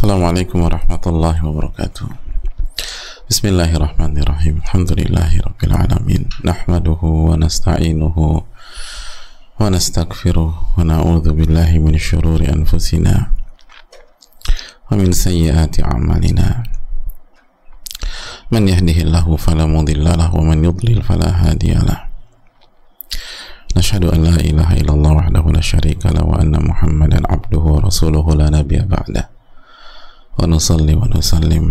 Assalamualaikum warahmatullahi wabarakatuh. Bismillahirrahmanirrahim. Alhamdulillahi rabbil alamin. Nahmaduhu wa nasta'inuhu wa nastaghfiruh wa na'udzu billahi min syururi anfusina wa min sayyiati a'malina. Man yahdihillahu fala mudilla lahu wa man yudlil fala hadiya lahu. Nashhadu an la ilaha illallah wahdahu la syarika lahu wa anna Muhammadan abduhu wa rasuluhu la nabiyya ba'dah. Wa nusalli wa nusallim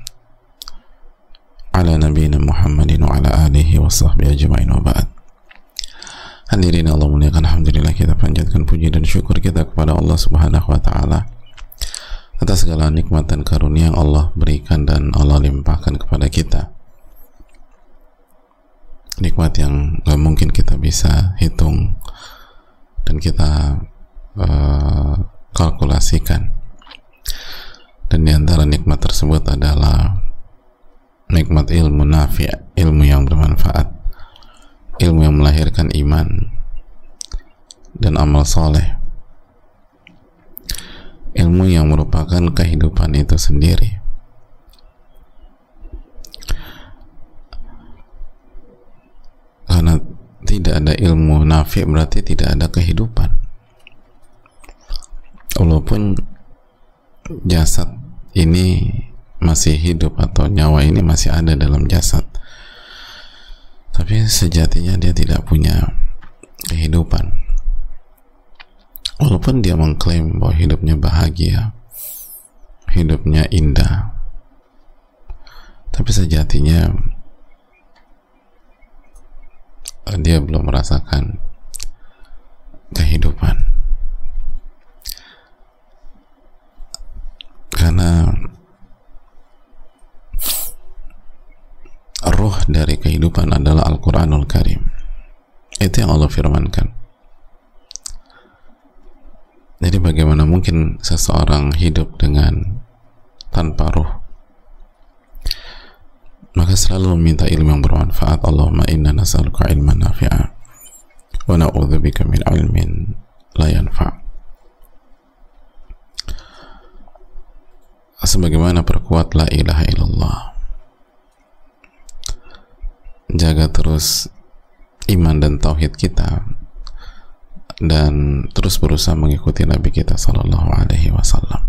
ala nabiyina Muhammadin wa ala alihi wa sahbihi ajma'in wa ba'd. Hadirin Allah muliakan, alhamdulillah kita panjatkan puji dan syukur kita kepada Allah Subhanahu wa taala atas segala nikmat dan karunia yang Allah berikan dan Allah limpahkan kepada kita. Nikmat yang gak mungkin kita bisa hitung dan kita kalkulasikan. Dan di antara nikmat tersebut adalah nikmat ilmu nafi', ilmu yang bermanfaat, ilmu yang melahirkan iman dan amal soleh, ilmu yang merupakan kehidupan itu sendiri. Karena tidak ada ilmu nafi' berarti tidak ada kehidupan. Walaupun jasad ini masih hidup atau nyawa ini masih ada dalam jasad, tapi sejatinya dia tidak punya kehidupan. Walaupun dia mengklaim bahwa hidupnya bahagia, hidupnya indah, tapi sejatinya dia belum merasakan kehidupan. Karena ruh dari kehidupan adalah Al-Quranul Karim. Itu yang Allah firmankan. Jadi bagaimana mungkin seseorang hidup dengan tanpa ruh? Maka selalu meminta ilmu yang bermanfaat. Allahumma inna nas'aluka ilman nafi'a wa na'udzubika min ilmin la yanfa'. Sebagaimana perkuat la ilaha illallah, jaga terus iman dan tauhid kita, dan terus berusaha mengikuti Nabi kita sallallahu alaihi wasallam.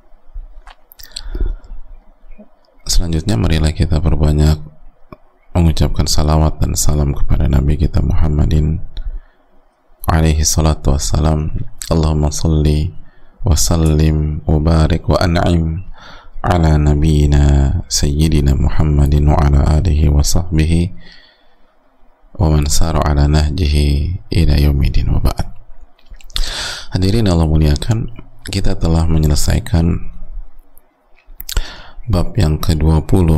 Selanjutnya marilah kita perbanyak mengucapkan salawat dan salam kepada Nabi kita Muhammadin alaihi salatu wassalam. Allahumma salli wa sallim wa barik wa an'im ala nabiyyina sayyidina Muhammadin wa ala alihi wa sahbihi wa man sara ala nahjihi ila yaumidin wa ba'd. Hadirin Allah muliakan, kita telah menyelesaikan bab yang ke-20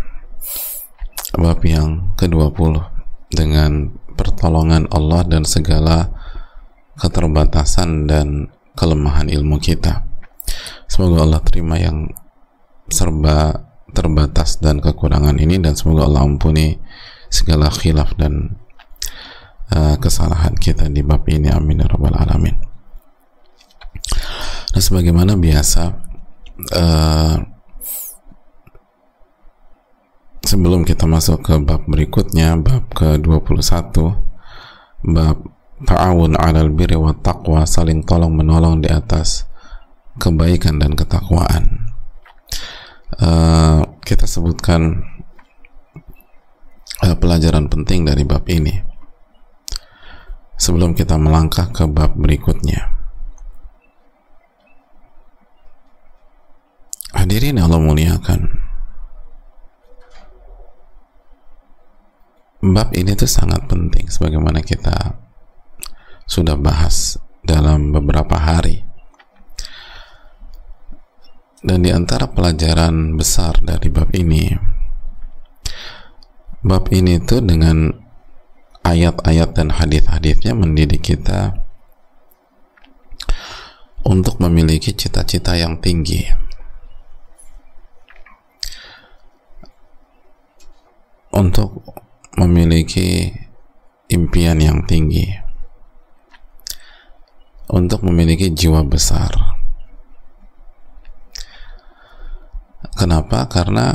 dengan pertolongan Allah dan segala keterbatasan dan kelemahan ilmu kita. Semoga Allah terima yang serba terbatas dan kekurangan ini, dan semoga Allah ampuni segala khilaf dan kesalahan kita di bab ini, amin ya rabbal alamin. Nah, sebagaimana biasa, sebelum kita masuk ke bab berikutnya, bab ke-21, bab ta'awun 'alal birri wat taqwa, saling tolong menolong di atas kebaikan dan ketakwaan. Kita sebutkan pelajaran penting dari bab ini sebelum kita melangkah ke bab berikutnya. Hadirin Allah muliakan, bab ini tuh sangat penting sebagaimana kita sudah bahas dalam beberapa hari. Dan di antara pelajaran besar dari bab ini tuh dengan ayat-ayat dan hadis-hadisnya mendidik kita untuk memiliki cita-cita yang tinggi, untuk memiliki impian yang tinggi, untuk memiliki jiwa besar. Kenapa? Karena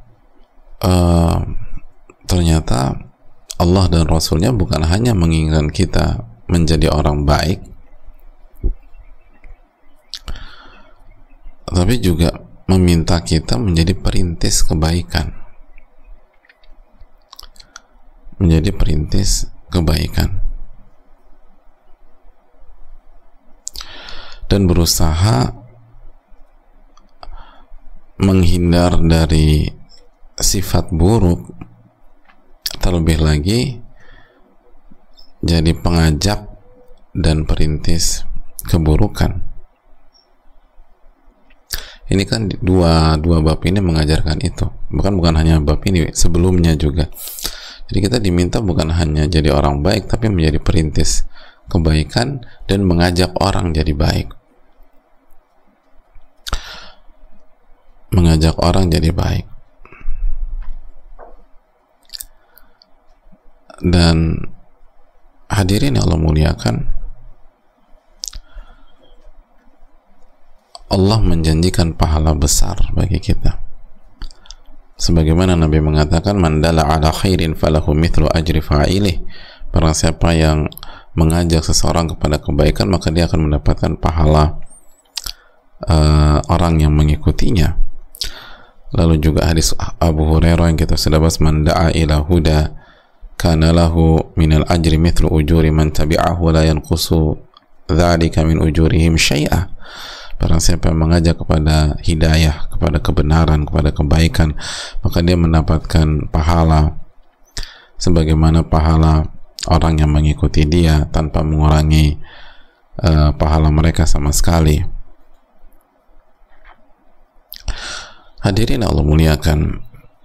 ternyata Allah dan Rasulnya bukan hanya menginginkan kita menjadi orang baik, tapi juga meminta kita menjadi perintis kebaikan, menjadi perintis kebaikan, dan berusaha menghindar dari sifat buruk, terlebih lagi jadi pengajak dan perintis keburukan. Ini kan dua bab ini mengajarkan itu, bukan hanya bab ini, sebelumnya juga. Jadi kita diminta bukan hanya jadi orang baik, tapi menjadi perintis kebaikan dan mengajak orang jadi baik, mengajak orang jadi baik. Dan hadirin yang Allah muliakan, Allah menjanjikan pahala besar bagi kita, sebagaimana Nabi mengatakan, man dalla ala khairin falahu mithlu ajri fa'ilih. Barang siapa yang mengajak seseorang kepada kebaikan, maka dia akan mendapatkan pahala orang yang mengikutinya. Lalu juga hadis Abu Hurairah yang kita sudah bahas, man da'a ila huda kana lahu minal ajri mithlu ujuri man tabi'ahu la yanqusu dzalika min ujurihim syai'a. Barang siapa yang mengajak kepada hidayah, kepada kebenaran, kepada kebaikan, maka dia mendapatkan pahala sebagaimana pahala orang yang mengikuti dia, tanpa mengurangi pahala mereka sama sekali. Hadirin Allah muliakan,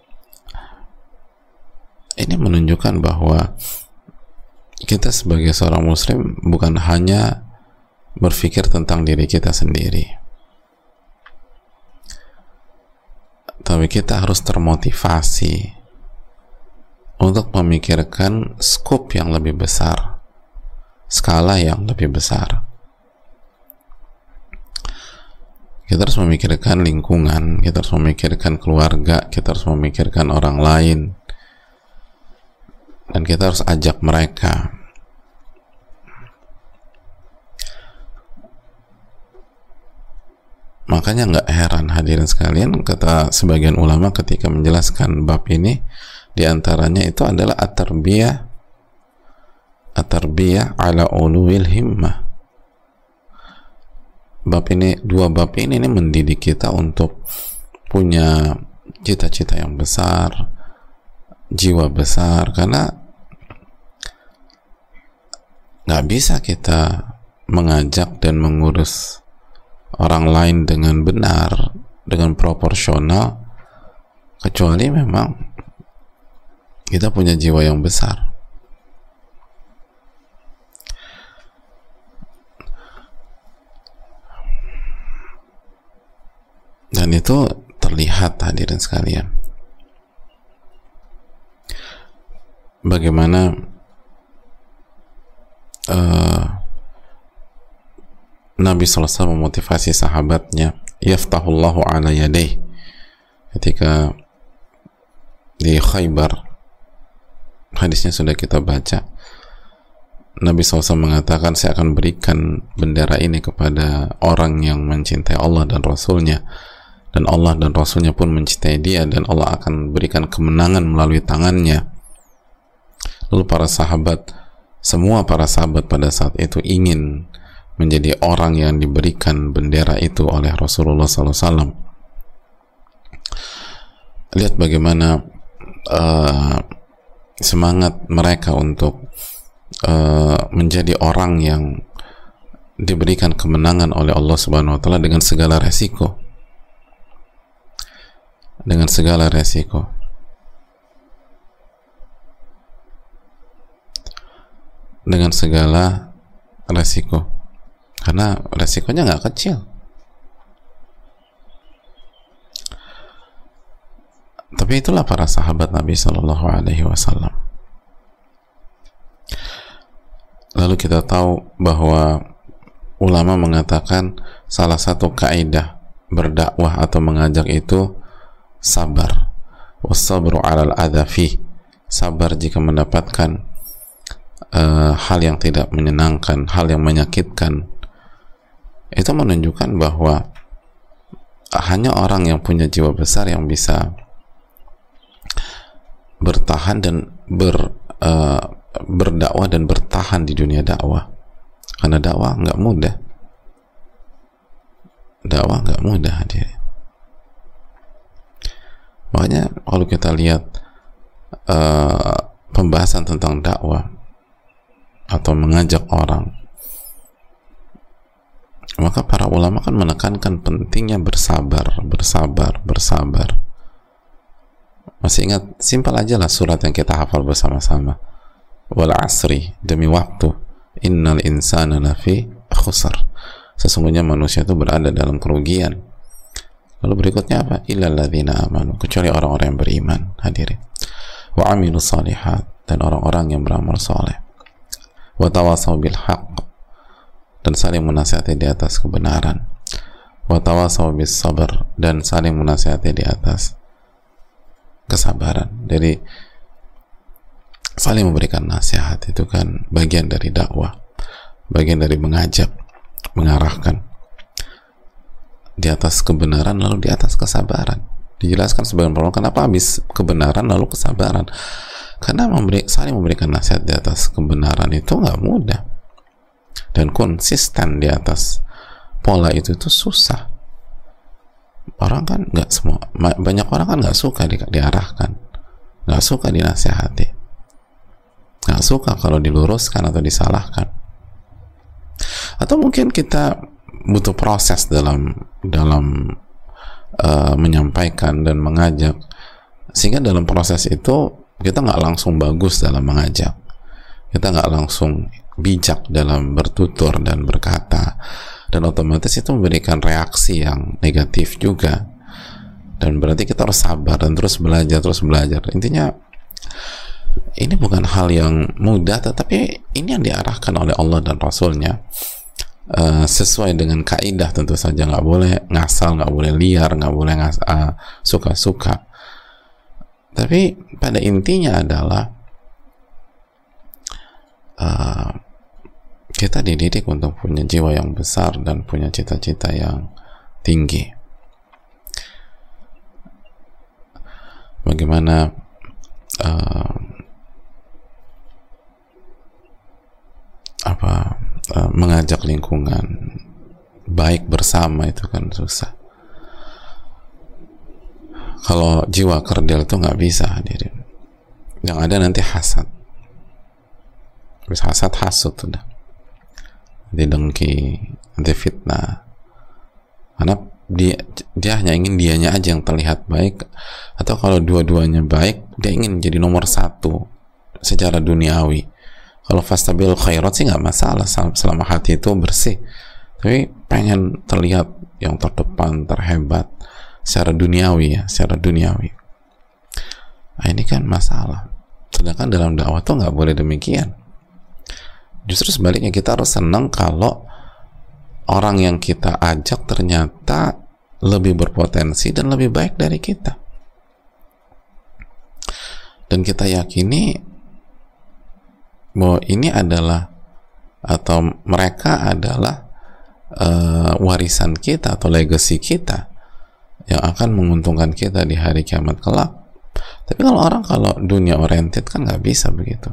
ini menunjukkan bahwa kita sebagai seorang muslim bukan hanya berpikir tentang diri kita sendiri, tapi kita harus termotivasi untuk memikirkan skop yang lebih besar, skala yang lebih besar. Kita harus memikirkan lingkungan, kita harus memikirkan keluarga, kita harus memikirkan orang lain, dan kita harus ajak mereka. Makanya nggak heran hadirin sekalian, kata sebagian ulama ketika menjelaskan bab ini, diantaranya itu adalah at-tarbiyah ala uluwil himmah. Dua bab ini mendidik kita untuk punya cita-cita yang besar, jiwa besar, karena nggak bisa kita mengajak dan mengurus orang lain dengan benar, dengan proporsional, kecuali memang kita punya jiwa yang besar. Dan itu terlihat hadirin sekalian, bagaimana Nabi SAW memotivasi sahabatnya, yaftahullahu ala yadayh, ketika di Khaybar, hadisnya sudah kita baca, Nabi SAW mengatakan, saya akan berikan bendera ini kepada orang yang mencintai Allah dan Rasulnya, dan Allah dan Rasulnya pun mencintai dia, dan Allah akan berikan kemenangan melalui tangannya. Lalu semua para sahabat pada saat itu ingin menjadi orang yang diberikan bendera itu oleh Rasulullah SAW. Lihat bagaimana semangat mereka untuk menjadi orang yang diberikan kemenangan oleh Allah Subhanahu wa Ta'ala dengan segala resiko, dengan segala resiko. Dengan segala resiko, karena resikonya nggak kecil. Tapi itulah para sahabat Nabi Shallallahu Alaihi Wasallam. Lalu kita tahu bahwa ulama mengatakan salah satu kaidah berdakwah atau mengajak itu sabar. Wassabru 'alal adza fi, sabar jika mendapatkan hal yang tidak menyenangkan, hal yang menyakitkan. Itu menunjukkan bahwa hanya orang yang punya jiwa besar yang bisa bertahan dan berdakwah dan bertahan di dunia dakwah. Karena dakwah nggak mudah. Dakwah nggak mudah, hadirin. Makanya kalau kita lihat pembahasan tentang dakwah atau mengajak orang, maka para ulama kan menekankan pentingnya bersabar. Masih ingat, simpel aja lah surat yang kita hafal bersama-sama. Wal asri, demi waktu, innal insana lafi khusr, sesungguhnya manusia itu berada dalam kerugian. Lalu berikutnya apa? Illal ladzina amanu, kecuali orang-orang yang beriman, hadirin. Wa amilus shalihat, dan orang-orang yang beramal saleh. Wa tawasaw bil haqq, dan saling menasihati di atas kebenaran. Wa tawasaw bis sabr, dan saling menasihati di atas kesabaran. Jadi saling memberikan nasihat itu kan bagian dari dakwah, bagian dari mengajak, mengarahkan di atas kebenaran lalu di atas kesabaran. Dijelaskan sebagian ulama kenapa habis kebenaran lalu kesabaran, karena saling memberikan nasihat di atas kebenaran itu nggak mudah, dan konsisten di atas pola itu susah. Orang kan nggak semua, banyak orang kan nggak suka diarahkan, nggak suka dinasihati, nggak suka kalau diluruskan atau disalahkan. Atau mungkin kita butuh proses dalam menyampaikan dan mengajak, sehingga dalam proses itu kita nggak langsung bagus dalam mengajak, kita nggak langsung bijak dalam bertutur dan berkata, dan otomatis itu memberikan reaksi yang negatif juga. Dan berarti kita harus sabar dan terus belajar. Intinya ini bukan hal yang mudah, tetapi ini yang diarahkan oleh Allah dan Rasulnya, sesuai dengan kaidah tentu saja. Nggak boleh ngasal, nggak boleh liar, nggak boleh suka-suka. Tapi pada intinya adalah kita dididik untuk punya jiwa yang besar dan punya cita-cita yang tinggi. Bagaimana mengajak lingkungan baik bersama itu kan susah. Kalau jiwa kerdil itu nggak bisa, hadirin. Yang ada nanti hasad. Habis hasud udah. Nanti dengki, nanti fitnah. Karena dia hanya ingin dianya aja yang terlihat baik, atau kalau dua-duanya baik, dia ingin jadi nomor satu secara duniawi. Kalau fastabil khairat sih nggak masalah selama hati itu bersih, tapi pengen terlihat yang terdepan, terhebat secara duniawi, ya, secara duniawi. Nah, ini kan masalah. Sedangkan dalam dakwah tuh nggak boleh demikian. Justru sebaliknya, kita harus senang kalau orang yang kita ajak ternyata lebih berpotensi dan lebih baik dari kita, dan kita yakini bahwa ini adalah, atau mereka adalah warisan kita atau legacy kita yang akan menguntungkan kita di hari kiamat kelak. Tapi kalau dunia oriented kan nggak bisa begitu.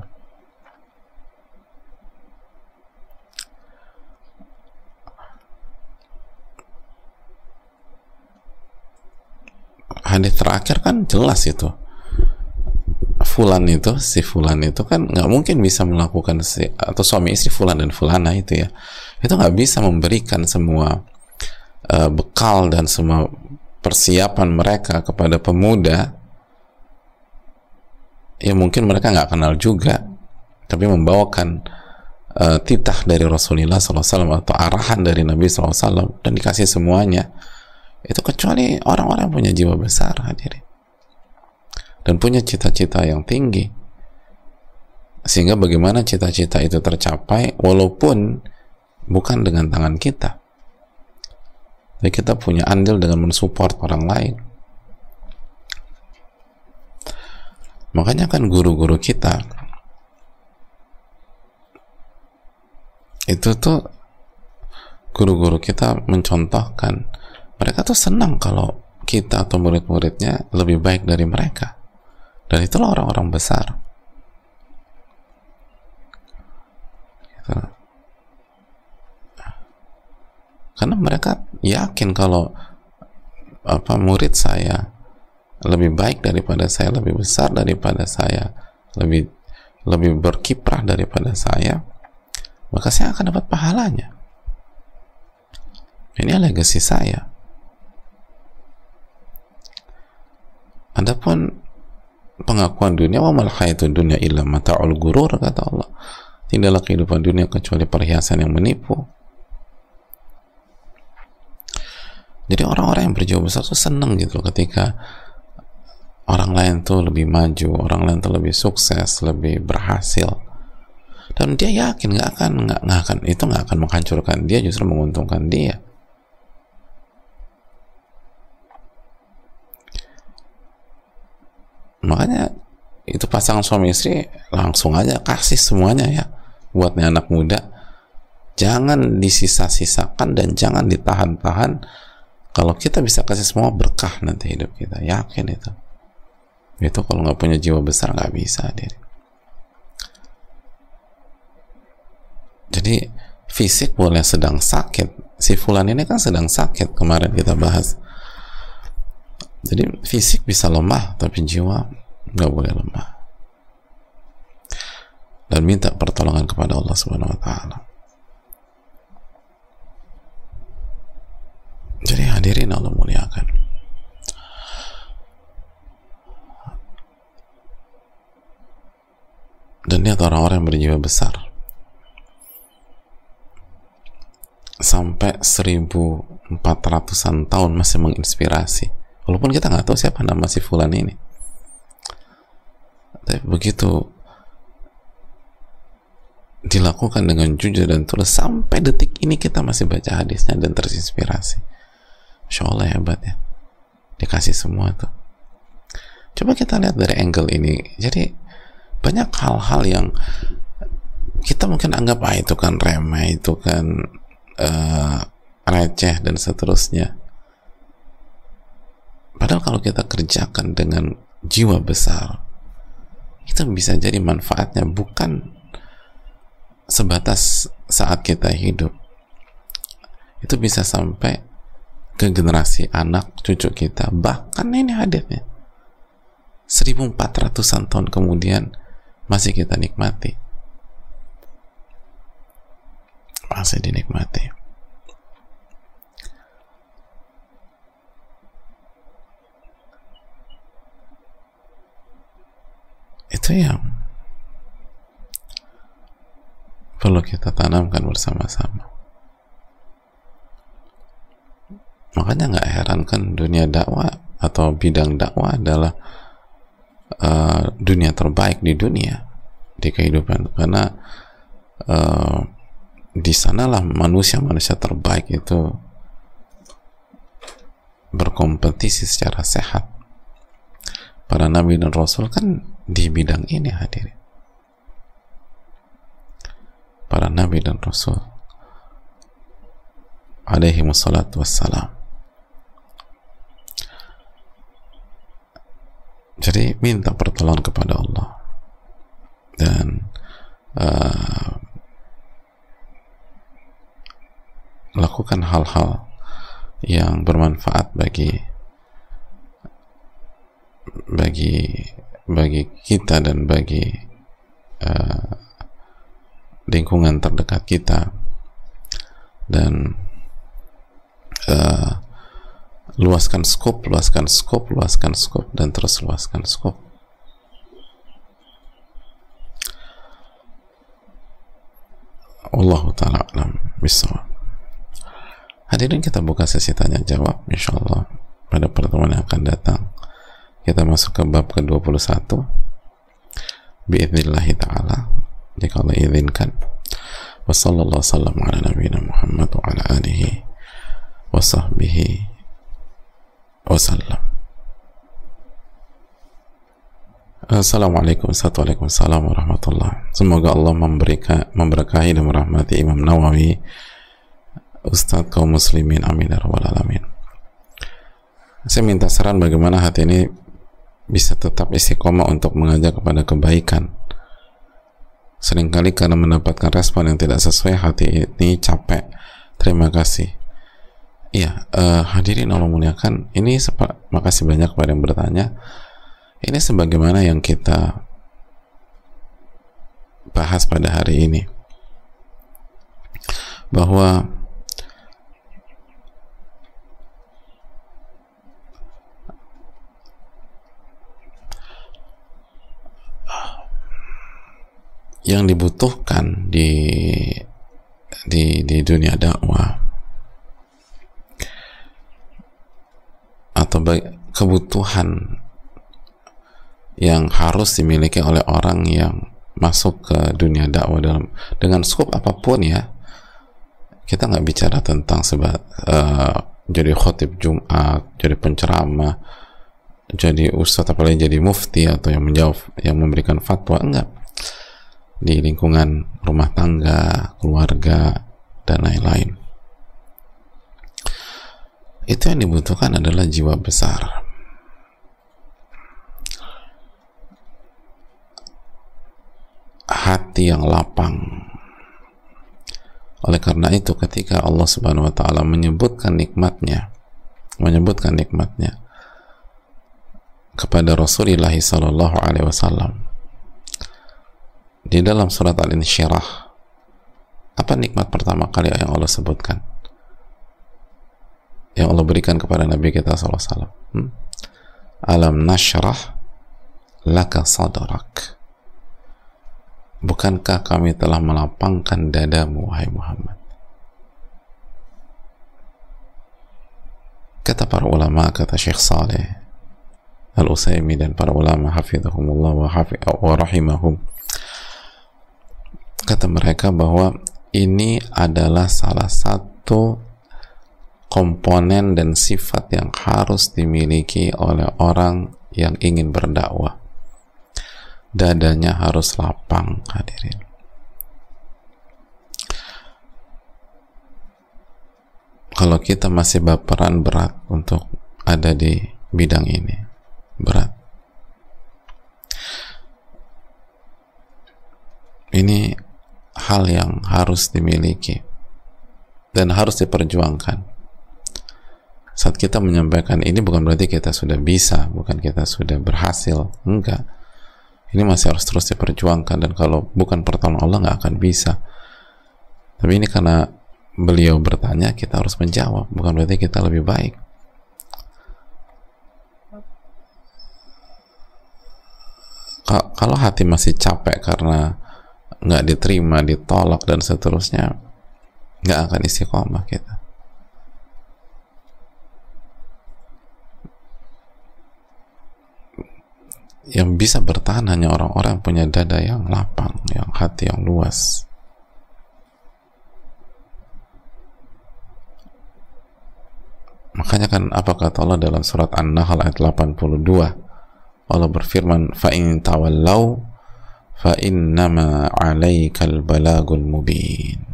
Hadis terakhir kan jelas itu, si fulan itu kan nggak mungkin bisa melakukan, atau suami istri fulan dan fulana itu ya, itu nggak bisa memberikan semua bekal dan semua persiapan mereka kepada pemuda yang mungkin mereka nggak kenal juga, tapi membawakan titah dari Rasulullah SAW atau arahan dari Nabi SAW dan dikasih semuanya. Itu kecuali orang-orang yang punya jiwa besar, hadirin, dan punya cita-cita yang tinggi, sehingga bagaimana cita-cita itu tercapai walaupun bukan dengan tangan kita, tapi kita punya andil dengan mensupport orang lain. Makanya kan guru-guru kita itu tuh, guru-guru kita mencontohkan, mereka tuh senang kalau kita atau murid-muridnya lebih baik dari mereka, dan itulah orang-orang besar gitu. Karena mereka yakin kalau murid saya lebih baik daripada saya, lebih besar daripada saya, lebih berkiprah daripada saya, maka saya akan dapat pahalanya. Ini legacy saya. Adapun pengakuan dunia, wa mal hayatud dunya illa mata'ul gurur, kata Allah. Tidaklah kehidupan dunia kecuali perhiasan yang menipu. Jadi orang-orang yang berjiwa besar tuh seneng gitu ketika orang lain tuh lebih maju, orang lain tuh lebih sukses, lebih berhasil, dan dia yakin nggak akan menghancurkan dia, justru menguntungkan dia. Makanya itu pasangan suami istri langsung aja kasih semuanya ya buat nih anak muda. Jangan disisa-sisakan dan jangan ditahan-tahan. Kalau kita bisa kasih semua, berkah nanti hidup kita, yakin itu. Itu kalau nggak punya jiwa besar nggak bisa diri. Jadi fisik boleh sedang sakit, si fulan ini kan sedang sakit, kemarin kita bahas. Jadi fisik bisa lemah, tapi jiwa nggak boleh lemah. Dan minta pertolongan kepada Allah Subhanahu Wa Taala. Jadi hadirin Allah muliakan. Dan lihat orang-orang yang berjiwa besar sampai 1400-an tahun masih menginspirasi, walaupun kita nggak tahu siapa nama si fulan ini. Tapi begitu dilakukan dengan jujur dan tulus, sampai detik ini kita masih baca hadisnya dan terinspirasi. Masya Allah, hebat ya, dikasih semua tuh. Coba kita lihat dari angle ini. Jadi banyak hal-hal yang kita mungkin anggap itu kan remeh, itu kan receh dan seterusnya. Padahal kalau kita kerjakan dengan jiwa besar, itu bisa jadi manfaatnya bukan sebatas saat kita hidup, itu bisa sampai ke generasi anak cucu kita. Bahkan ini hadirnya 1400-an tahun kemudian masih kita nikmati, masih dinikmati. Itu yang perlu kita tanamkan bersama-sama. Makanya nggak heran kan dunia dakwah atau bidang dakwah adalah dunia terbaik di dunia, di kehidupan, karena di sanalah manusia-manusia terbaik itu berkompetisi secara sehat. Para nabi dan rasul kan di bidang ini hadirin. Para nabi dan rasul alaihi wassalatu wassalam. Jadi minta pertolongan kepada Allah dan lakukan hal-hal yang bermanfaat bagi kita dan bagi lingkungan terdekat kita, dan luaskan skop dan terus luaskan skop. Wallahu ta'ala alam bissawab. Hadirin, kita buka sesi tanya jawab insyaallah pada pertemuan yang akan datang. Kita masuk ke bab ke-21 biidznillah ta'ala, jika Allah izinkan. Wa sallallahu sallam ala nabiyina Muhammad wa ala alihi wa sahbihi wa sallam. Assalamualaikum warahmatullahi. Semoga Allah memberkahi dan merahmati Imam Nawawi, Ustadz kaum muslimin, amin ya rabbal alamin. Saya minta saran bagaimana hati ini bisa tetap istiqomah untuk mengajak kepada kebaikan. Seringkali karena mendapatkan respon yang tidak sesuai, hati ini capek. Terima kasih. Iya, hadirin Allah muliakan, ini makasih banyak kepada yang bertanya. Ini sebagaimana yang kita bahas pada hari ini, bahwa yang dibutuhkan di dunia dakwah atau kebutuhan yang harus dimiliki oleh orang yang masuk ke dunia dakwah dengan skop apapun ya. Kita nggak bicara tentang jadi khotib Jumat, jadi penceramah, jadi ustadz, apalagi jadi mufti atau yang memberikan fatwa, enggak. Di lingkungan rumah tangga, keluarga, dan lain-lain. Itu yang dibutuhkan adalah jiwa besar. Hati yang lapang. Oleh karena itu ketika Allah Subhanahu wa taala menyebutkan nikmatnya kepada Rasulullah sallallahu alaihi wasallam di dalam surat Al-Insyirah, apa nikmat pertama kali yang Allah sebutkan, yang Allah berikan kepada Nabi kita sallallahu alaihi wasallam? Alam nashrah laka sadrak. Bukankah kami telah melapangkan dadamu, wahai Muhammad? Kata para ulama, kata Syekh Saleh Al-Utsaimin dan para ulama hafizahumullah wa rahimahum, kata mereka bahwa ini adalah salah satu komponen dan sifat yang harus dimiliki oleh orang yang ingin berdakwah. Dadanya harus lapang, hadirin. Kalau kita masih baperan, berat untuk ada di bidang ini, berat. Ini hal yang harus dimiliki dan harus diperjuangkan. Saat kita menyampaikan ini bukan berarti kita sudah bisa, bukan kita sudah berhasil, enggak. Ini masih harus terus diperjuangkan, dan kalau bukan pertolongan Allah nggak akan bisa. Tapi ini karena beliau bertanya, kita harus menjawab, bukan berarti kita lebih baik. Kalau hati masih capek karena nggak diterima, ditolak, dan seterusnya, nggak akan istiqomah kita. Yang bisa bertahan hanya orang-orang yang punya dada yang lapang, yang hati yang luas. Makanya kan apa kata Allah dalam surat An-Nahl ayat 82? Allah berfirman, fa in tawallau fa innama 'alaikal balagul mubin.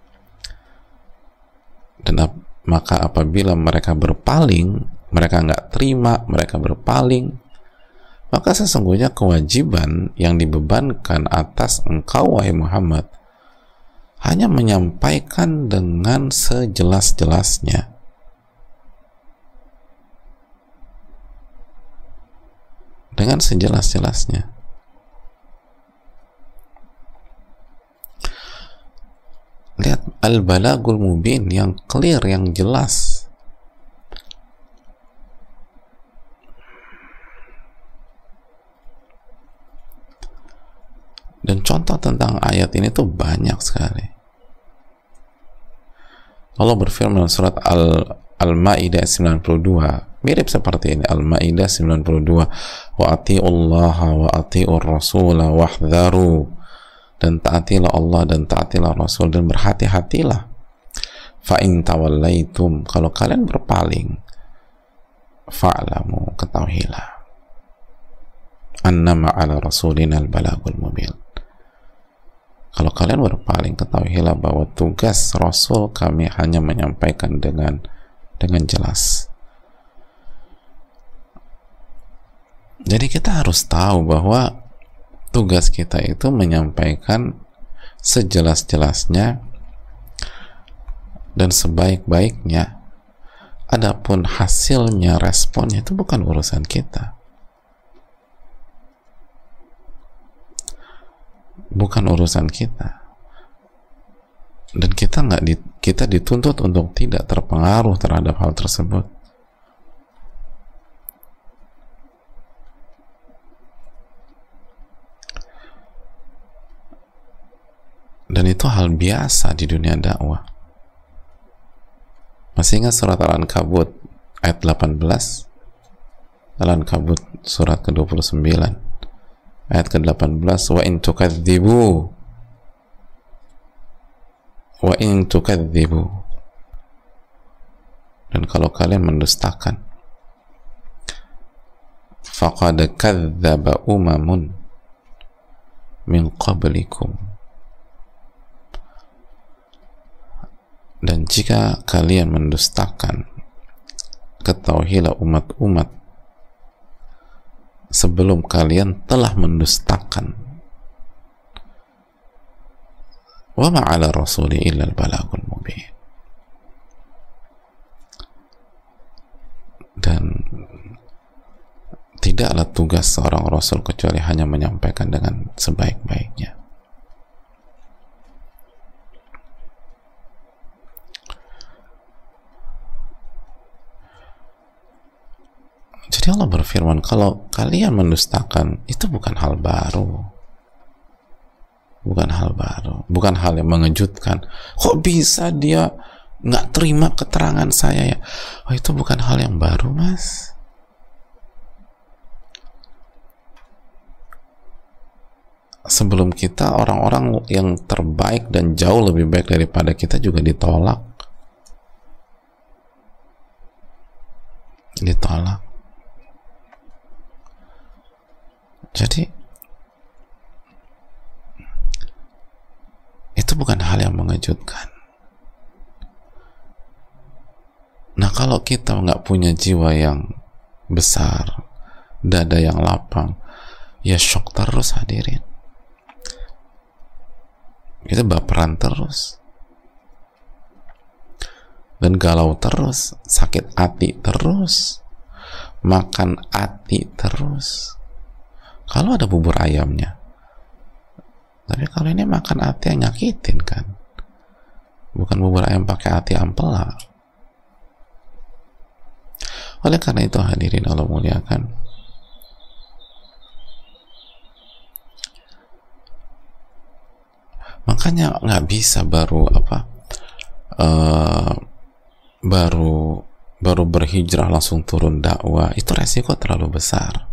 Dan maka apabila mereka berpaling, mereka nggak terima, mereka berpaling, maka sesungguhnya kewajiban yang dibebankan atas engkau, wahai Muhammad, hanya menyampaikan dengan sejelas-jelasnya. Dengan sejelas-jelasnya. Lihat al-balagul mubin, yang clear, yang jelas. Dan contoh tentang ayat ini tuh banyak sekali. Allah berfirman dalam surat Al-Maidah 92, mirip seperti ini. Al-Maidah 92, wa ati'ullaha wa ati'ur rasula wahdharu, dan taatilah Allah dan taatilah Rasul, dan berhati-hatilah. Fa in tawallaitum, kalau kalian berpaling, fa'lamu, ketahuilah, annama ala rasulina al-balagul mubin. Kalau kalian berpaling, ketahuilah bahwa tugas Rasul kami hanya menyampaikan dengan jelas. Jadi kita harus tahu bahwa tugas kita itu menyampaikan sejelas-jelasnya dan sebaik-baiknya. Adapun hasilnya, responnya itu bukan urusan kita. Bukan urusan kita. Dan kita dituntut untuk tidak terpengaruh terhadap hal tersebut. Dan itu hal biasa di dunia dakwah. Masih ingat surat Al-Ankabut ayat 18? Al-Ankabut surat ke-29 ayat ke-18, wa in tukadzibu, dan kalau kalian mendustakan, faqad kadzdzaba umamun min qablikum, dan jika kalian mendustakan, ketahuilah umat-umat sebelum kalian telah mendustakan. Wa ma'ala rasuli illa al-balagul mubin. Dan tidaklah tugas seorang rasul kecuali hanya menyampaikan dengan sebaik-baiknya. Jadi Allah berfirman, kalau kalian mendustakan, itu bukan hal baru. Bukan hal baru. Bukan hal yang mengejutkan. Kok bisa dia nggak terima keterangan saya ya? Oh, itu bukan hal yang baru, Mas. Sebelum kita, orang-orang yang terbaik dan jauh lebih baik daripada kita juga ditolak. Ditolak. Jadi itu bukan hal yang mengejutkan. Nah, kalau kita nggak punya jiwa yang besar, dada yang lapang, ya shock terus hadirin. Kita baperan terus, dan galau terus, sakit hati terus, makan hati terus. Kalau ada bubur ayamnya, tapi kalau ini makan hati yang nyakitin kan, bukan bubur ayam pakai hati ampela. Oleh karena itu hadirin Allah muliakan, makanya nggak bisa baru berhijrah langsung turun dakwah, itu resiko terlalu besar.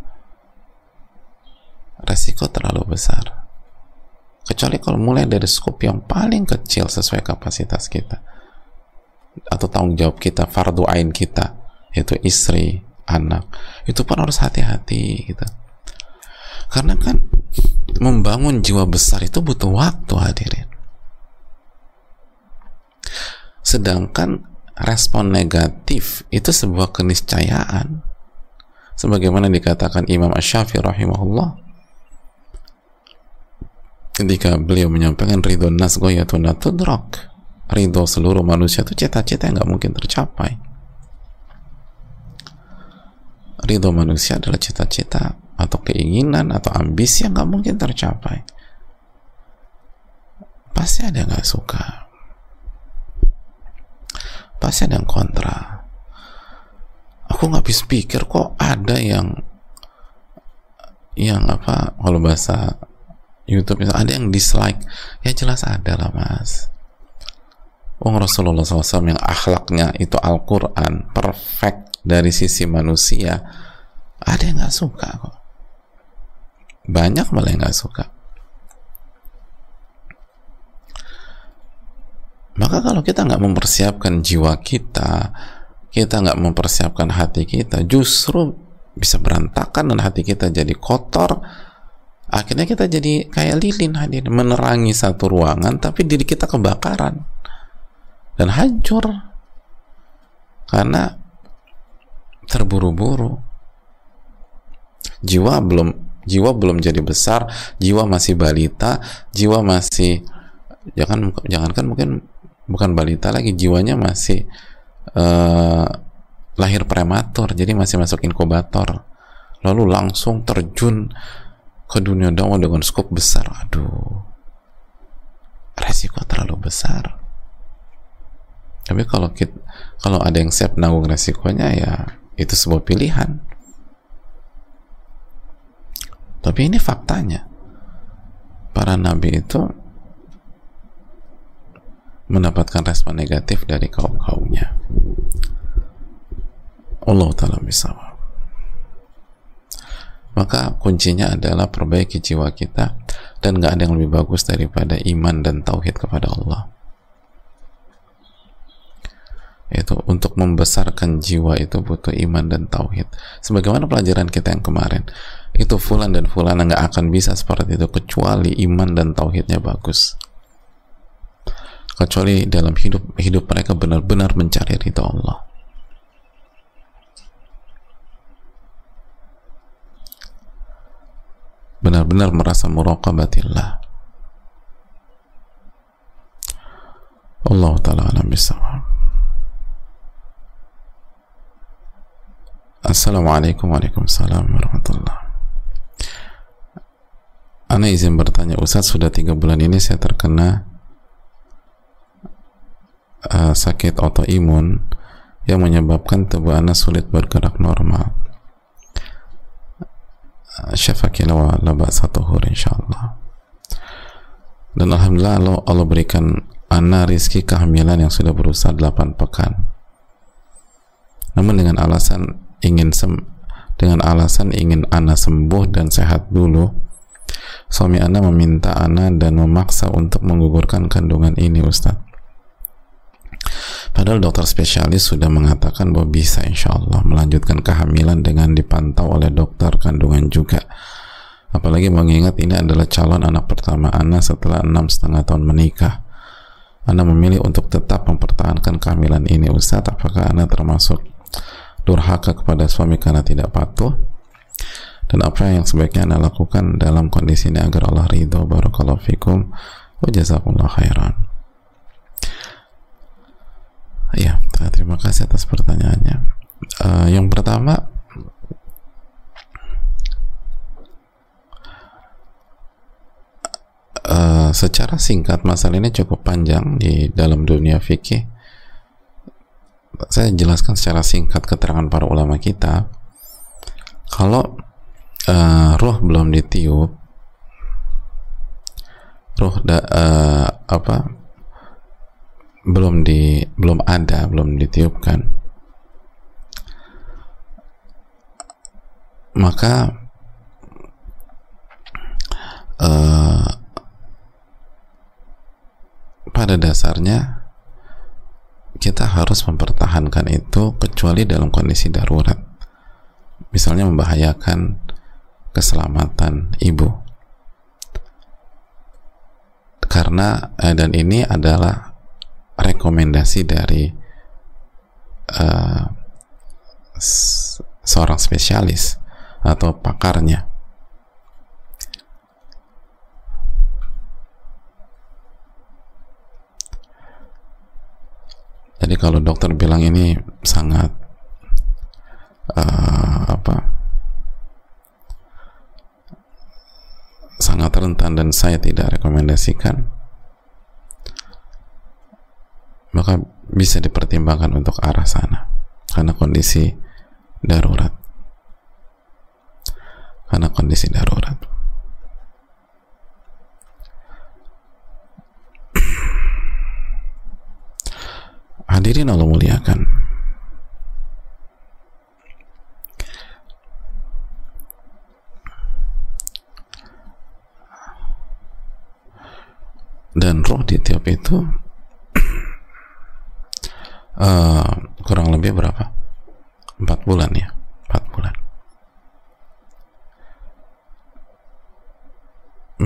Resiko terlalu besar. Kecuali kalau mulai dari skop yang paling kecil sesuai kapasitas kita atau tanggung jawab kita, fardu ain kita, yaitu istri, anak, itu pun harus hati-hati gitu. Karena kan membangun jiwa besar itu butuh waktu hadirin. Sedangkan respon negatif itu sebuah keniscayaan, sebagaimana dikatakan Imam Asy-Syafi'i rahimahullah ketika beliau menyampaikan ridho nas ghayatun la tudrak, ridho seluruh manusia itu cita-cita yang nggak mungkin tercapai. Ridho manusia adalah cita-cita atau keinginan atau ambisi yang nggak mungkin tercapai. Pasti ada yang nggak suka, pasti ada yang kontra. Aku nggak habis pikir kok ada yang kalau bahasa YouTube itu ada yang dislike. Ya jelas ada lah, Mas. Rasulullah SAW yang akhlaknya itu Al-Quran perfect dari sisi manusia, ada yang gak suka kok. Banyak malah yang gak suka. Maka kalau kita gak mempersiapkan jiwa kita, kita gak mempersiapkan hati kita, justru bisa berantakan dan hati kita jadi kotor. Akhirnya kita jadi kayak lilin, hadir menerangi satu ruangan tapi diri kita kebakaran dan hancur karena terburu-buru. Jiwa belum jadi besar, jiwa masih balita, jiwa masih jangankan mungkin bukan balita lagi, jiwanya masih lahir prematur, jadi masih masuk inkubator, lalu langsung terjun ke dunia dakwah dengan skop besar. Aduh, resiko terlalu besar. Tapi kalau ada yang siap nanggung resikonya, ya itu sebuah pilihan. Tapi ini faktanya, para nabi itu mendapatkan respon negatif dari kaum-kaumnya. Allah Ta'ala bisawab. Maka kuncinya adalah perbaiki jiwa kita, dan gak ada yang lebih bagus daripada iman dan tauhid kepada Allah. Itu untuk membesarkan jiwa itu butuh iman dan tauhid. Sebagaimana pelajaran kita yang kemarin, itu fulan dan fulana gak akan bisa seperti itu kecuali iman dan tauhidnya bagus, kecuali dalam hidup mereka benar-benar mencari ridha Allah. Benar-benar merasa muraqabatillah. Allah Ta'ala alam bisawab. Assalamualaikum warahmatullahi wabarakatuh. Ana izin bertanya, Ustaz, sudah 3 bulan ini saya terkena sakit autoimun yang menyebabkan tubuh Ana sulit bergerak normal. Syafakila wa laba satuhur insyaallah. Dan alhamdulillah Allah berikan Ana rizki kehamilan yang sudah berusaha 8 pekan. Namun dengan alasan ingin Ana sembuh dan sehat dulu, suami Ana meminta Ana dan memaksa untuk menggugurkan kandungan ini, Ustaz. Padahal dokter spesialis sudah mengatakan bahwa bisa insyaallah melanjutkan kehamilan dengan dipantau oleh dokter kandungan juga. Apalagi mengingat ini adalah calon anak pertama Ana setelah 6,5 tahun menikah. Ana memilih untuk tetap mempertahankan kehamilan ini, Ustaz. Apakah Ana termasuk durhaka kepada suami karena tidak patuh? Dan apa yang sebaiknya Ana lakukan dalam kondisi ini agar Allah ridho? Barakallahu fikum wa jazakumullah khairan. Ya, terima kasih atas pertanyaannya. Yang pertama, secara singkat, masalah ini cukup panjang di dalam dunia fikih. Saya jelaskan secara singkat keterangan para ulama kita. Kalau roh belum ditiup, belum ditiupkan, maka pada dasarnya kita harus mempertahankan itu kecuali dalam kondisi darurat, misalnya membahayakan keselamatan ibu. Karena dan ini adalah rekomendasi dari seorang spesialis atau pakarnya. Jadi kalau dokter bilang ini sangat sangat rentan dan saya tidak rekomendasikan, maka bisa dipertimbangkan untuk arah sana karena kondisi darurat. Hadirin Allah muliakan, dan roh ditiup itu kurang lebih berapa? 4 bulan ya, 4 bulan.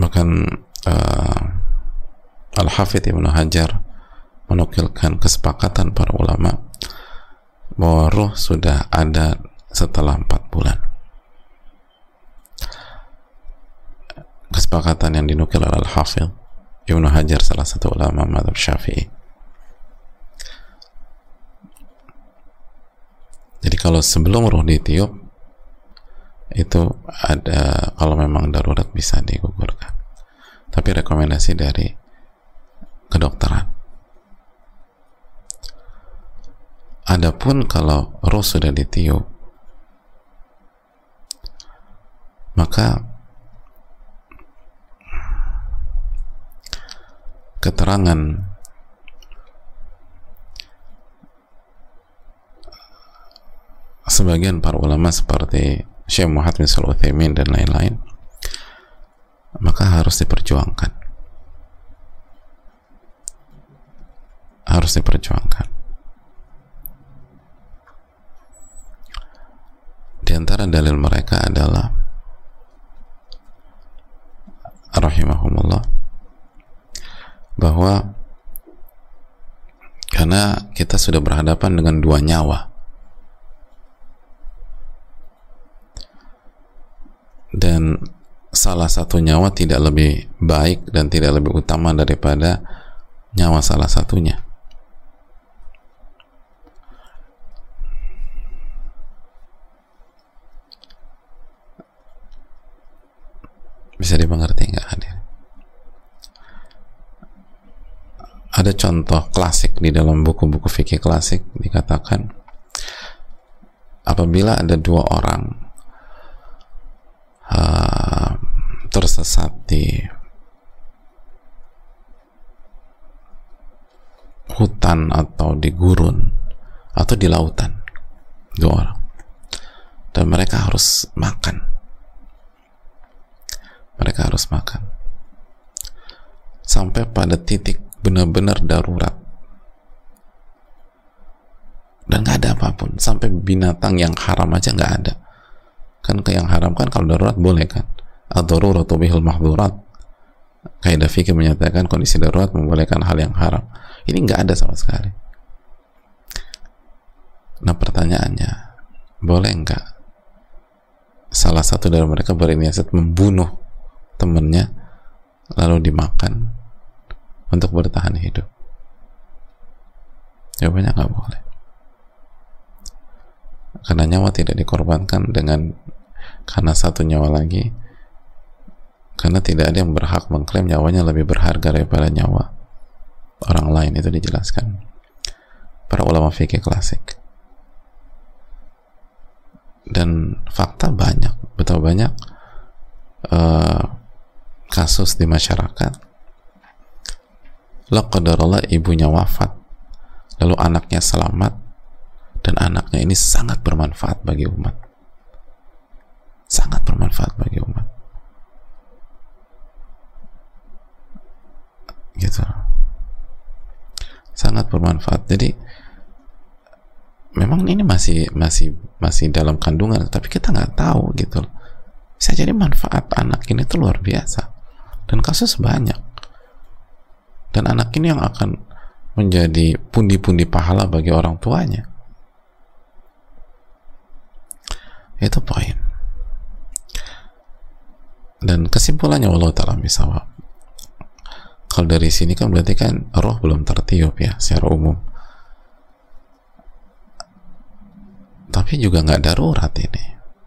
bahkan Al-Hafidh Ibnu Hajar menukilkan kesepakatan para ulama bahwa ruh sudah ada setelah 4 bulan. Kesepakatan yang dinukil oleh Al-Hafidh Ibnu Hajar, salah satu ulama mazhab Syafi'i. Jadi kalau sebelum ruh ditiup itu ada, kalau memang darurat bisa digugurkan, tapi rekomendasi dari kedokteran. Adapun kalau ruh sudah ditiup, maka keterangan sebagian para ulama seperti Syekh Muhammad bin Shalih Al-Utsaimin dan lain-lain, maka harus diperjuangkan. Harus diperjuangkan. Di antara dalil mereka adalah rahimahumullah bahwa karena kita sudah berhadapan dengan 2 nyawa, dan salah satu nyawa tidak lebih baik dan tidak lebih utama daripada nyawa salah satunya. Bisa dimengerti nggak hadir? Ada contoh klasik di dalam buku-buku fikih klasik, dikatakan apabila ada 2 orang tersesat di hutan atau di gurun atau di lautan, 2 orang, dan mereka harus makan. Mereka harus makan sampai pada titik benar-benar darurat dan nggak ada apapun, sampai binatang yang haram aja nggak ada. Kan ke yang haram kan kalau darurat boleh kan, ad-daruratu bihil mahdzurat. Kaidah fikih menyatakan kondisi darurat membolehkan hal yang haram. Ini nggak ada sama sekali. Nah pertanyaannya, boleh nggak salah satu dari mereka berinisiatif membunuh temannya lalu dimakan untuk bertahan hidup? Jawabannya nggak boleh, karena nyawa tidak dikorbankan karena satu nyawa lagi, karena tidak ada yang berhak mengklaim nyawanya lebih berharga daripada nyawa orang lain. Itu dijelaskan para ulama fikih klasik. Dan fakta banyak, betul banyak kasus di masyarakat. La qadarallah, ibunya wafat lalu anaknya selamat, dan anaknya ini sangat bermanfaat bagi umat, sangat bermanfaat bagi umat, gitu, sangat bermanfaat. Jadi memang ini masih dalam kandungan, tapi kita nggak tahu gitu. Bisa jadi manfaat anak ini tuh luar biasa, dan kasus banyak, dan anak ini yang akan menjadi pundi-pundi pahala bagi orang tuanya. Itu poin. Dan kesimpulannya wallahu ta'ala bisawab, kalau dari sini kan berarti kan roh belum tertiup ya secara umum, tapi juga nggak darurat ini.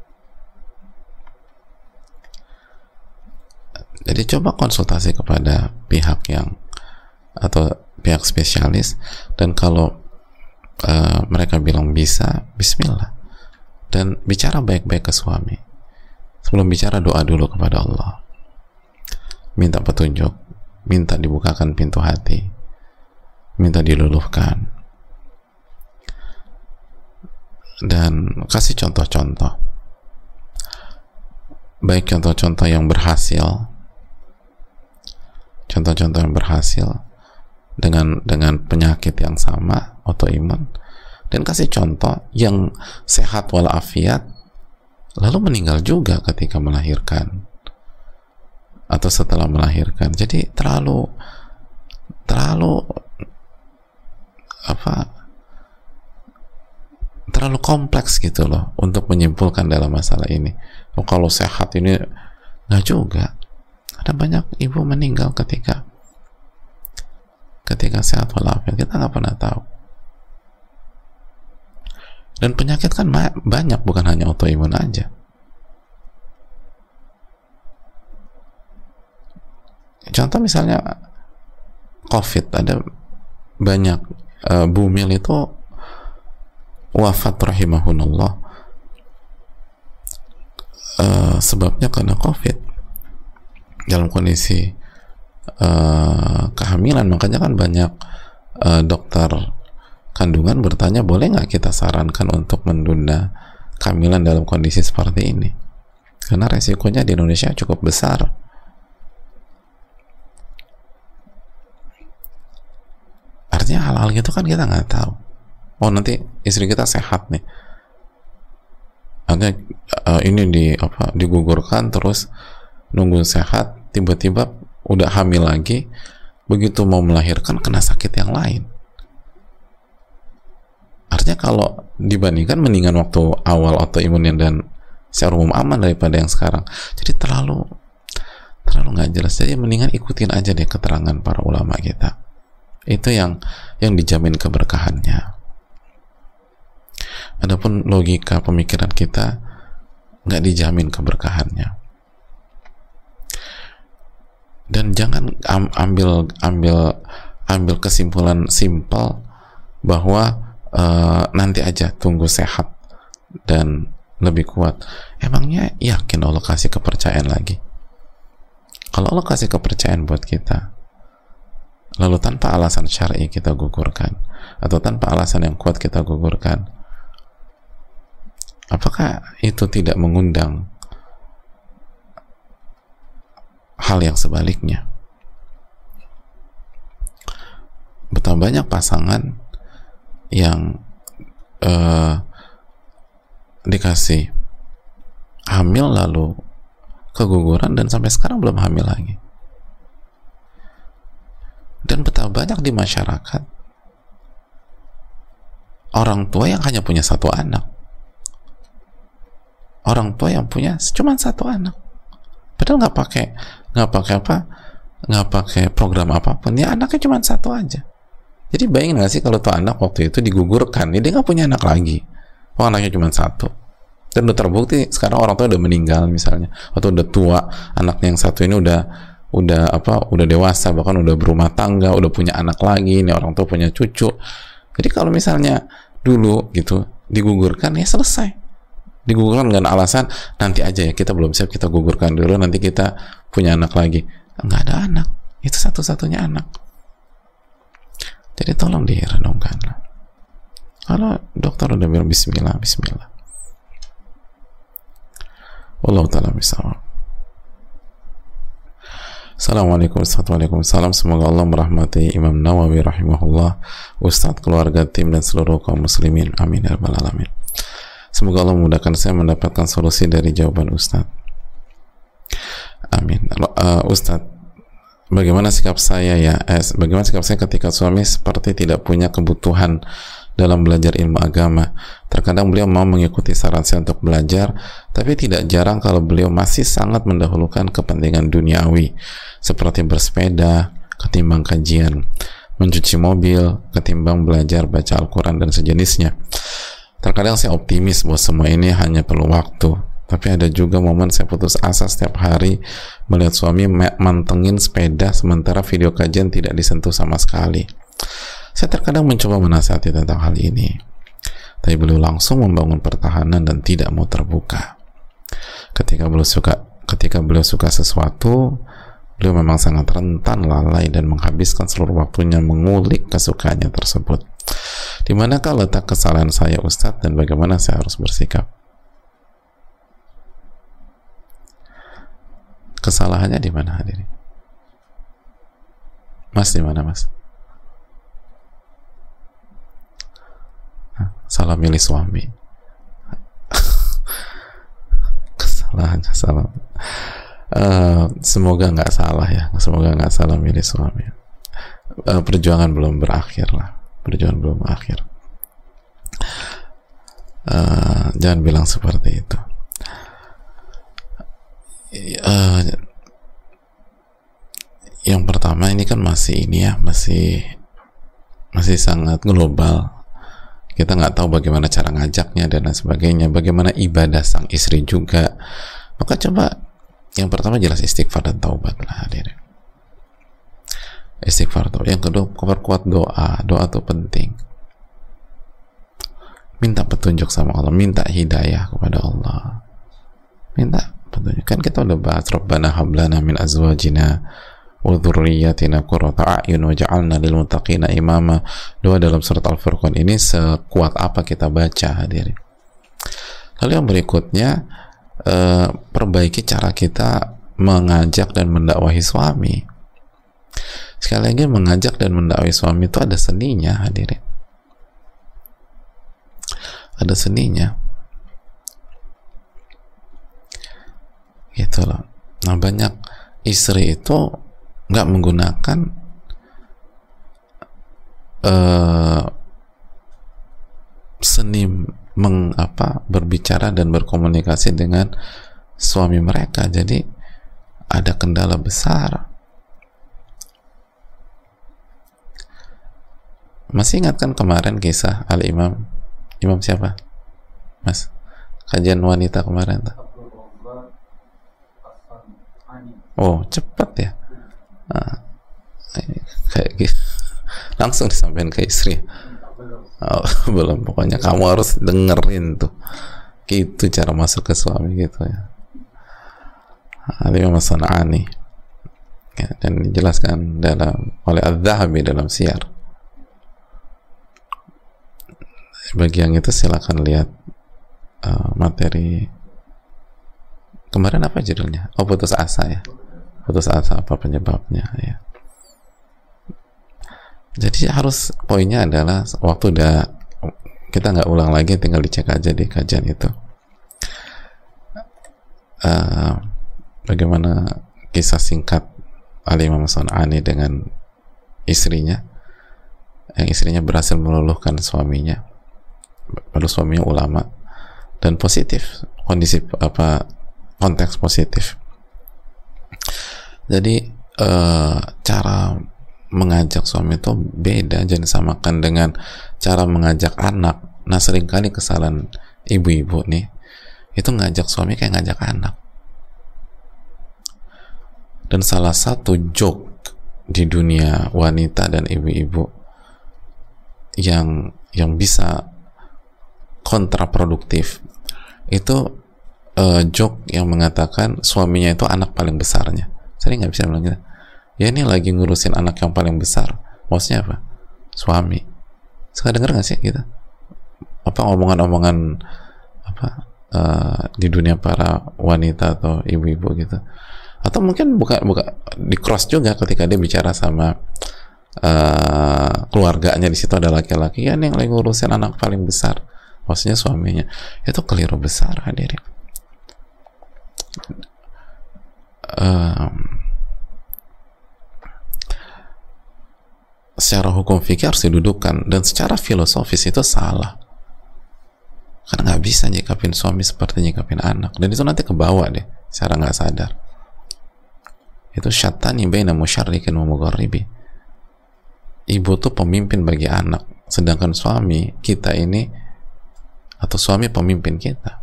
Jadi coba konsultasi kepada pihak yang atau pihak spesialis, dan kalau mereka bilang bisa, bismillah, dan bicara baik-baik ke suami. Sebelum bicara, doa dulu kepada Allah, minta petunjuk, minta dibukakan pintu hati, minta diluluhkan, dan kasih contoh-contoh baik, contoh-contoh yang berhasil, contoh-contoh yang berhasil dengan penyakit yang sama, autoimun, dan kasih contoh yang sehat walafiat lalu meninggal juga ketika melahirkan, atau setelah melahirkan. Jadi terlalu kompleks gitu loh untuk menyimpulkan dalam masalah ini. Oh, kalau sehat ini nggak juga. Ada banyak ibu meninggal ketika sehat walafiat, kita nggak pernah tahu. Dan penyakit kan banyak, bukan hanya autoimun aja. Contoh misalnya COVID, ada banyak bumil itu wafat rahimahullah, sebabnya karena COVID dalam kondisi kehamilan. Makanya kan banyak dokter kandungan bertanya, boleh nggak kita sarankan untuk menunda kehamilan dalam kondisi seperti ini, karena resikonya di Indonesia cukup besar. Artinya hal-hal gitu kan kita nggak tahu. Oh, nanti istri kita sehat nih, ini digugurkan, terus nunggu sehat, tiba-tiba udah hamil lagi, begitu mau melahirkan kena sakit yang lain. Artinya kalau dibandingkan, mendingan waktu awal autoimunnya dan secara umum aman daripada yang sekarang. Jadi terlalu nggak jelas. Jadi mendingan ikutin aja deh keterangan para ulama kita. Itu yang dijamin keberkahannya. Adapun logika pemikiran kita nggak dijamin keberkahannya. Dan jangan ambil kesimpulan simpel bahwa nanti aja tunggu sehat dan lebih kuat. Emangnya yakin Allah kasih kepercayaan lagi? Kalau Allah kasih kepercayaan buat kita, lalu tanpa alasan syar'i kita gugurkan, atau tanpa alasan yang kuat kita gugurkan, apakah itu tidak mengundang hal yang sebaliknya? Betapa banyak pasangan yang dikasih hamil lalu keguguran dan sampai sekarang belum hamil lagi. Dan betapa banyak di masyarakat orang tua yang hanya punya satu anak, orang tua yang punya cuma satu anak, padahal nggak pakai program apapun, ya anaknya cuma satu aja. Jadi bayangin gak sih kalau tuh anak waktu itu digugurkan, dia nggak punya anak lagi, anaknya cuma satu, dan udah terbukti sekarang orang tua udah meninggal misalnya, atau udah tua, anaknya yang satu ini udah dewasa, bahkan udah berumah tangga, udah punya anak lagi, ini orang tua punya cucu. Jadi kalau misalnya dulu gitu digugurkan, ya selesai. Digugurkan dengan alasan nanti aja ya, kita belum siap, kita gugurkan dulu, nanti kita punya anak lagi. Nggak ada anak, itu satu-satunya anak. Jadi tolong direnungkan. Kalau dokter udah bilang bismillah, wallahu ta'ala bisawab. Assalamualaikum warahmatullahi wabarakatuh. Semoga Allah merahmati Imam Nawawi rahimahullah, Ustadz, keluarga, tim, dan seluruh kaum muslimin. Amin ya rabbal alamin. Semoga Allah memudahkan saya mendapatkan solusi dari jawaban Ustadz. Amin. Ustadz, bagaimana sikap saya ketika suami seperti tidak punya kebutuhan dalam belajar ilmu agama? Terkadang beliau mau mengikuti saran saya untuk belajar, tapi tidak jarang kalau beliau masih sangat mendahulukan kepentingan duniawi, seperti bersepeda ketimbang kajian, mencuci mobil ketimbang belajar baca Al-Quran dan sejenisnya. Terkadang saya optimis bahwa semua ini hanya perlu waktu, tapi ada juga momen saya putus asa setiap hari melihat suami mantengin sepeda sementara video kajian tidak disentuh sama sekali. Saya terkadang mencoba menasihati tentang hal ini, tapi beliau langsung membangun pertahanan dan tidak mau terbuka. Ketika beliau suka sesuatu, beliau memang sangat rentan lalai dan menghabiskan seluruh waktunya mengulik kesukaannya tersebut. Di manakah letak kesalahan saya, Ustadz, dan bagaimana saya harus bersikap? Kesalahannya di mana, hadirin? Mas, di mana, Mas? Salah milih suami. Kesalahannya salah. Semoga nggak salah ya, semoga nggak salah milih suami. Perjuangan belum berakhir lah, perjuangan belum berakhir. Jangan bilang seperti itu. Yang pertama ini kan masih ini ya, masih sangat global. Kita nggak tahu bagaimana cara ngajaknya dan lain sebagainya, bagaimana ibadah sang istri juga. Maka coba yang pertama jelas istighfar dan taubat lah hadirin. Istighfar tuh. Yang kedua perkuat doa. Doa tuh penting. Minta petunjuk sama Allah, minta hidayah kepada Allah. Minta petunjuk. Kan kita udah bahas Rabbana hablana min azwajina wa dzurriyyatina qurrata a'yun waj'alna lil muttaqina imama. Doa dalam surat Al-Furqan ini sekuat apa kita baca hadirin. Lalu yang berikutnya, perbaiki cara kita mengajak dan mendakwahi suami. Sekali lagi, mengajak dan mendakwahi suami itu ada seninya hadirin, ada seninya gitu loh. Nah, banyak istri itu nggak menggunakan seni berbicara dan berkomunikasi dengan suami mereka. Jadi ada kendala besar. Masih ingat kan kemarin kisah Al-Imam siapa? Mas, kajian wanita kemarin tuh. Oh, cepat ya. Kayak gitu. Langsung disampaikan ke istri. Oh, belum, pokoknya kamu harus dengerin tuh. Gitu cara masuk ke suami gitu ya. Al-Imam As-San'ani ya, dan dijelaskan oleh Adz-Dzahabi dalam Siyar. Bagi yang itu silakan lihat materi kemarin, apa judulnya? Oh, putus asa ya. Putus asa, apa penyebabnya ya. Jadi harus, poinnya adalah waktu kita nggak ulang lagi, tinggal dicek aja di kajian itu bagaimana kisah singkat Al-Imam As-San'ani dengan istrinya, yang istrinya berhasil meluluhkan suaminya, lalu suaminya ulama dan positif, konteks positif. Jadi cara mengajak suami itu beda, jangan disamakan dengan cara mengajak anak. Nah, seringkali kesalahan ibu-ibu nih itu ngajak suami kayak ngajak anak. Dan salah satu joke di dunia wanita dan ibu-ibu yang bisa kontraproduktif itu joke yang mengatakan suaminya itu anak paling besarnya. Sering nggak bisa bilang gitu. Ya, ini lagi ngurusin anak yang paling besar. Maksudnya apa? Suami. Suka denger nggak sih gitu? Apa omongan-omongan di dunia para wanita atau ibu-ibu gitu? Atau mungkin buka di cross juga ketika dia bicara sama keluarganya, di situ ada laki-laki, ya ini yang lagi ngurusin anak paling besar, maksudnya suaminya. Itu keliru besar hadirin. Secara hukum fikih harus didudukkan, dan secara filosofis itu salah, karena nggak bisa nyikapin suami seperti nyikapin anak, dan itu nanti kebawa deh secara nggak sadar. Itu syaitani baina musyarrikin wa mugharibi. Ibu tuh pemimpin bagi anak, sedangkan suami kita ini, atau suami pemimpin kita.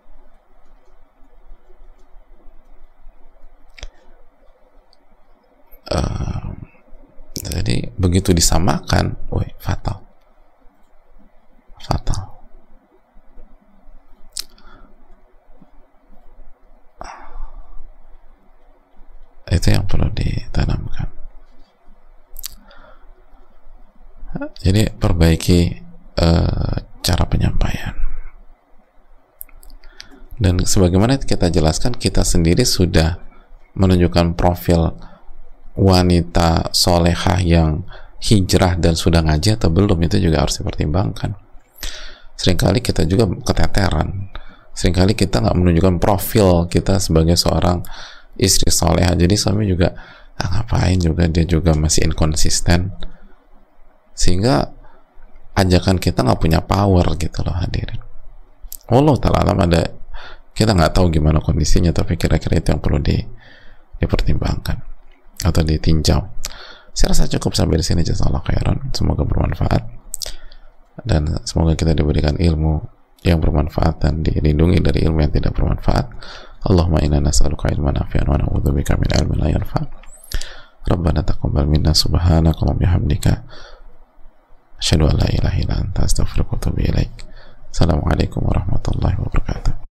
Jadi begitu disamakan, fatal. Itu yang perlu ditanamkan. Jadi perbaiki cara penyampaian. Dan sebagaimana kita jelaskan, kita sendiri sudah menunjukkan profil wanita solehah yang hijrah dan sudah ngaji atau belum, itu juga harus dipertimbangkan. Seringkali kita juga keteteran, seringkali kita nggak menunjukkan profil kita sebagai seorang istri soleh, jadi suami juga ngapain juga, dia juga masih inkonsisten, sehingga ajakan kita nggak punya power gitu loh hadirin. Allah ta'ala alam, ada, kita nggak tahu gimana kondisinya, tapi kira-kira itu yang perlu dipertimbangkan atau ditinjau. Saya rasa cukup sampai di sini. Jazakallahu khairan, semoga bermanfaat dan semoga kita diberikan ilmu yang bermanfaat dan dilindungi dari ilmu yang tidak bermanfaat. Allahumma inna nas'aluka ilman nafi'an wa na'udzubika min ilmin la yanfa'. Rabbana taqabbal minna subhanaka wa bihamdika asyhadu an la ilaha illa anta astaghfiruka wa atubu ilaik. Assalamualaikum warahmatullahi wabarakatuh.